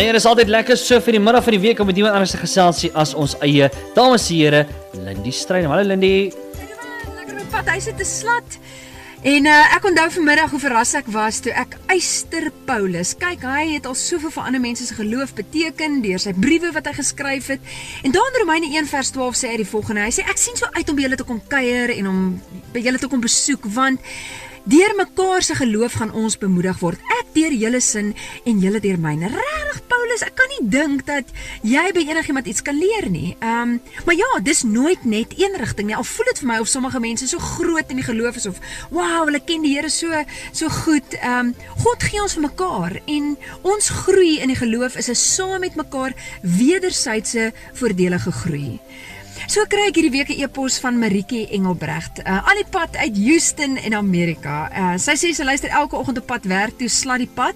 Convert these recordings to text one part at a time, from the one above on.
Nee, dit is altyd lekker so vir die middag van die week om met iemand anders te geselsie as ons eie dames en here, Lindy Strydom. Hallo Lindy. Lekker op pad, hy sit te slat. En ek onthou vanmiddag hoe verras ek was toe ek Eyster Paulus, kyk, hy het al soveel vir ander mense se geloof beteken deur sy briewe wat hy geskryf het. En daar in Romeine 1:12 sê hy die volgende, hy sê ek sien so uit om by julle te kom kuier en om by julle te kom besoek, want deur mekaar se geloof gaan ons bemoedig word. Ek deur julle sin en julle deur myne. Regtig Paulus, ek kan nie dink dat jy by enigiemand iets kan leer nie. Maar ja, dis nooit net een rigting nie. Al voel dit vir my of sommige mense so groot in die geloof is of wow, hulle ken die Here so goed. God gee ons vir mekaar en ons groei in die geloof is 'n saam met mekaar wederwysige voordelige groei. So kry ek hierdie week 'n e-pos van Marieke Engelbrecht, al die pad uit Houston in Amerika. Sy sê sy luister elke oggend op pad werk toe, slat die pad.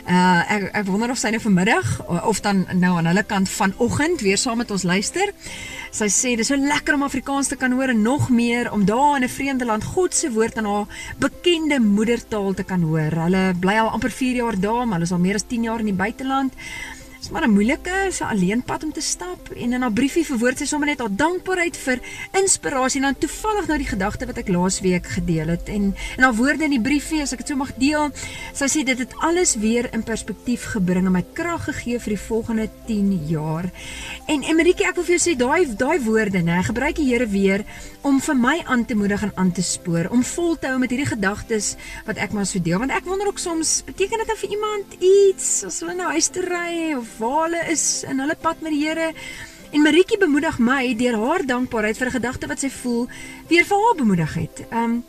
Ek wonder of sy nou vanmiddag of dan nou aan hulle kant vanoggend weer saam met ons luister. Sy sê dis so lekker om Afrikaans te kan hoor en nog meer om daar in 'n vreemde land God se woord in haar bekende moedertaal te kan hoor. Hulle bly al amper 4 jaar daar, maar hulle is al meer as 10 jaar in die buiteland. Dit is maar 'n moeilike, so alleen pad om te stap en in haar briefie verwoord sy sommer net haar dankbaarheid vir inspirasie en dan toevallig nou die gedagte wat ek laasweek gedeel het en haar woorde in die briefie, as ek dit so mag deel, sy sê dit het alles weer in perspektief gebring en my krag gegee vir die volgende 10 jaar. En Marieke, ek wil vir jou sê, daai woorde, né, gebruik die Here weer om vir my aan te moedig en aan te spoor, om vol te hou met hierdie gedagtes wat ek maar so deel, want ek wonder ook soms, beteken dit nou vir iemand iets, as hulle nou huis toe ry of waar hulle is in hulle pad met die Here. En Marieke bemoedig my deur haar dankbaarheid vir 'n gedagte wat sy voel weer vir haar bemoedig het.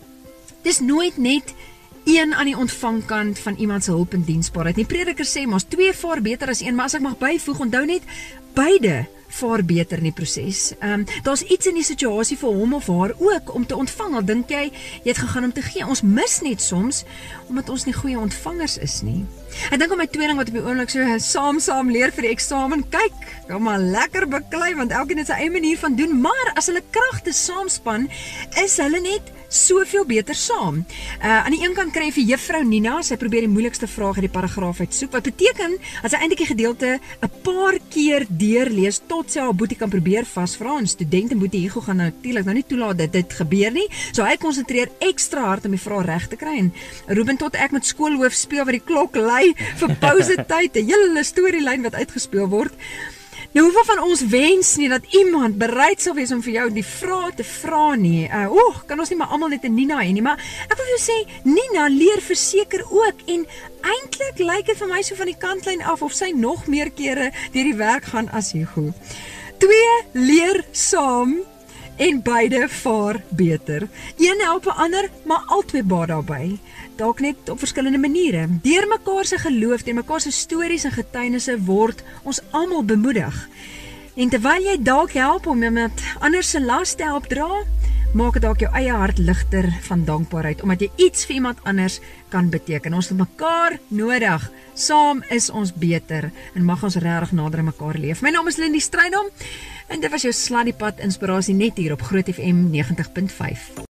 Dis nooit net een aan die ontvangkant van iemand se hulp en diensbaarheid. Die prediker sê mos 2 vaar beter as 1, maar as ek mag byvoeg, onthou net beide vaar beter in die proses. Daar's iets in die situasie vir hom of haar ook om te ontvang. Al dink jy het gegaan om te gee. Ons mis net soms omdat ons nie goeie ontvangers is nie. Ek dink aan my tweeling wat op die oomblik so saam leer vir die eksamen. Kyk, kan maar lekker beklei want elkeen het sy eie manier van doen, maar as hulle kragte saamspan, is hulle net soveel beter saam. Aan die een kant kry jy vir juffrou Nina, sy probeer die moeilikste vraag uit die paragraaf uitsoek, wat beteken as sy eintlik die gedeelte 'n paar keer deurlees tot sy haar boetie kan probeer vasvra. En student en boetie Hugo gaan natuurlik nou nie toelaat dat dit gebeur nie. So hy konsentreer ekstra hard om die vraag reg te kry. En Ruben tot ek met skoolhoof speel wat die klok lui vir pausetyd, 'n hele storielyn wat uitgespeel word. Nou hoeveel van ons wens nie dat iemand bereid sal wees om vir jou die vraag te vra nie. Kan ons nie maar almal net 'n Nina hê nie, maar ek wil vir jou sê, Nina leer verseker ook en eintlik lyk dit vir my so van die kantlyn af of sy nog meer kere deur die werk gaan as Hugo. 2 leer saam en beide vaar beter. Een help 'n ander, maar albei baat daarbey. Dalk net op verskillende maniere. Deur mekaar se geloof, deur mekaar se stories en getuienisse word ons almal bemoedig. En terwyl jy dalk help om iemand anders se las te help dra, maak dit dalk jou eie hart ligter van dankbaarheid, omdat jy iets vir iemand anders kan beteken. Ons het mekaar nodig. Saam is ons beter en mag ons regtig nader aan mekaar leef. My naam is Lindy Strydom en dit was jou Sladdiepad inspirasie net hier op Groot FM 90.5.